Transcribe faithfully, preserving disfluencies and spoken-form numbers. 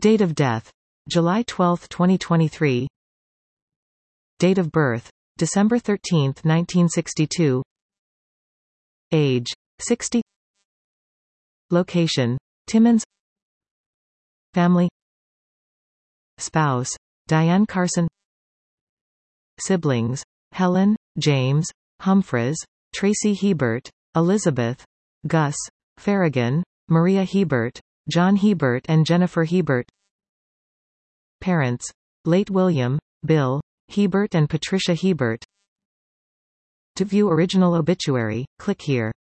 Date of death: July twelfth, twenty twenty-three. Date of birth: December thirteenth, nineteen sixty-two. Age: sixty. Location: Timmins. Family. Spouse: Diane Carson. Siblings: Helen, James, Humphreys, Tracy Hebert, Elizabeth, Gus, Farragon, Maria Hebert, John Hebert and Jennifer Hebert. Parents: late William, Bill, Hebert and Patricia Hebert. To view original obituary, click here.